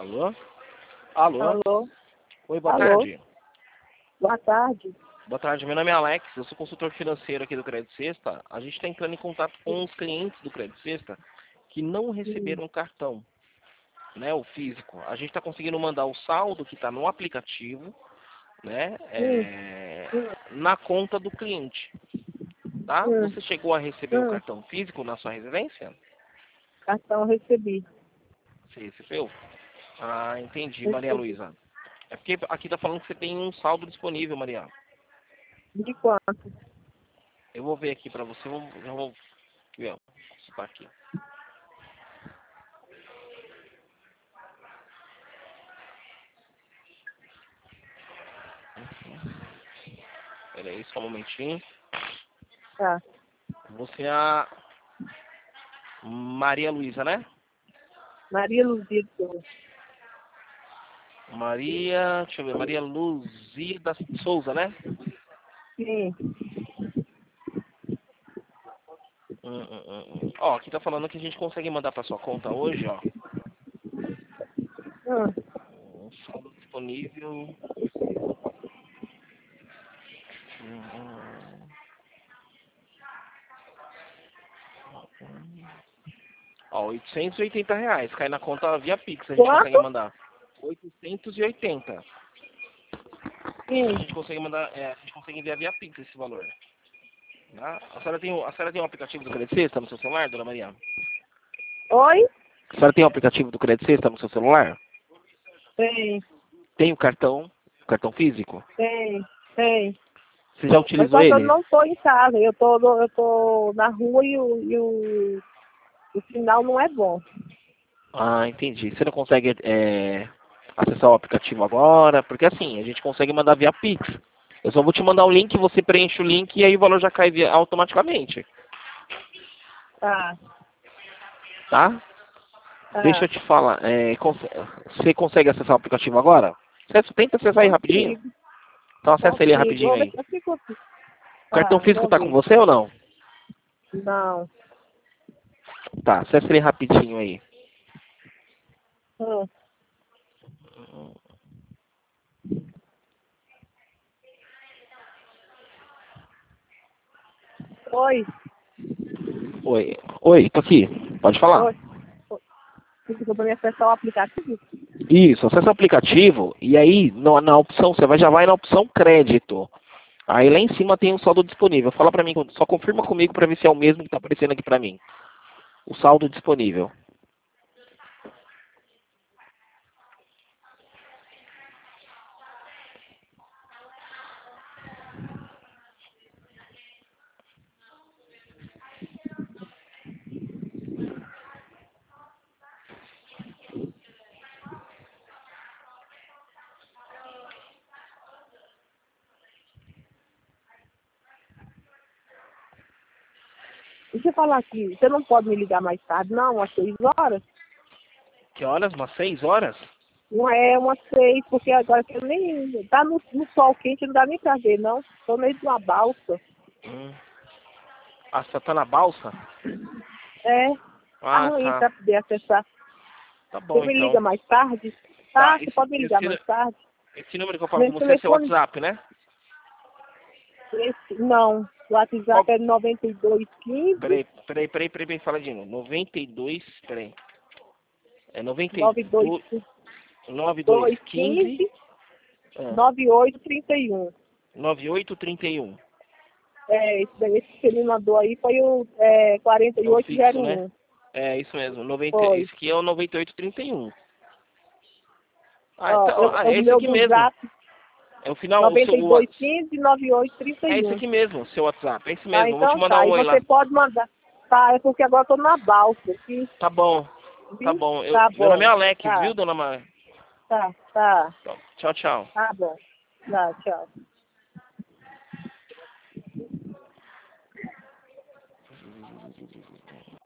Alô? Alô? Alô? Oi, boa Alô? tarde. Boa tarde. Boa tarde, meu nome é Alex, eu sou consultor financeiro aqui do Crédito Sexta. A gente está entrando em contato com os clientes do Crédito Sexta que não receberam o cartão, né, o físico. A gente está conseguindo mandar o saldo que está no aplicativo, né, na conta do cliente, tá? Você chegou a receber o cartão físico na sua residência? Cartão recebido. Você recebeu? Ah, entendi, Maria Recebi. Luísa. É porque aqui está falando que você tem um saldo disponível, Maria. De quanto? Eu vou ver aqui para você, já vou ver, ó, isso tá aqui. Peraí, só um momentinho. Tá. Você é a Maria Luísa, né? Maria Luzia de Souza. Maria, deixa eu ver, Maria Luzia da Souza, né? Sim. Ó, aqui tá falando que a gente consegue mandar pra sua conta hoje, ó. Um saldo disponível. Ó, R$ 880. Cai na conta via Pix, a gente consegue Quanto? mandar. 880. Sim. A gente consegue mandar, a gente consegue enviar via Pix esse valor. Tá? A senhora tem um aplicativo do Crédito Sexta no seu celular, dona Maria? Oi? A senhora tem um aplicativo do Crédito Sexta no seu celular? Tem. Tem o cartão físico? Tem. Tem. Você já Mas utilizou só que eu ele? não tô em casa. Eu tô na rua e o sinal não é bom. Ah, entendi. Você não consegue acessar o aplicativo agora? Porque assim, a gente consegue mandar via Pix. Eu só vou te mandar o link, você preenche o link e aí o valor já cai automaticamente. Tá. Tá? Deixa Tá. eu te falar. Você consegue acessar o aplicativo agora? Tenta acessar aí rapidinho. Consigo. Então acessa ele Consigo. rapidinho Vou ver aí. se eu consigo. O cartão Tá. físico Vou tá com ver. você ou não? Não. Tá, acessa ele rapidinho aí. Hum. Oi. Oi, tô aqui. Pode falar. Oi. Precisa para me acessar o aplicativo? Isso, acessa o aplicativo e aí na opção, já vai na opção crédito. Aí lá em cima tem um saldo disponível. Fala pra mim, só confirma comigo pra ver se é o mesmo que tá aparecendo aqui pra mim. O saldo disponível. Deixa eu falar aqui, você não pode me ligar mais tarde, não, às 6 horas? Que horas? Umas 6 horas? Não é umas 6, porque agora que eu nem. Tá no sol quente, não dá nem pra ver, não. Tô meio de uma balsa. Ah, você tá na balsa? É, tá Ah, ruim tá. pra poder acessar. Tá Você bom me então. liga mais tarde? Tá, Tá, você pode me ligar mais tarde? esse número que eu falo Meu com você é seu telefone. WhatsApp, né? Não, o Qual? WhatsApp é 9215 Peraí, fala de novo. 92, peraí. É 92, 9215 9215 9831. 9831. É, esse daí esse que você me mandou aí foi o É o fixo, né? 4801. É isso mesmo. Foi. Esse aqui é o 9831. Ah, Ó, então, o é esse meu aqui do mesmo. Zap, É o final, o seu 9215 é esse 9831. aqui mesmo, seu WhatsApp. É esse Tá, mesmo. Eu vou te então mandar tá. um E oi lá. você pode mandar. Tá, é porque agora eu tô na balsa aqui, Tá bom. Tá viu? bom. Tá Meu nome é bom. Alex, viu, Tá, dona Maria? tá, tá. Tchau, tchau. Tá bom. Tá, tchau.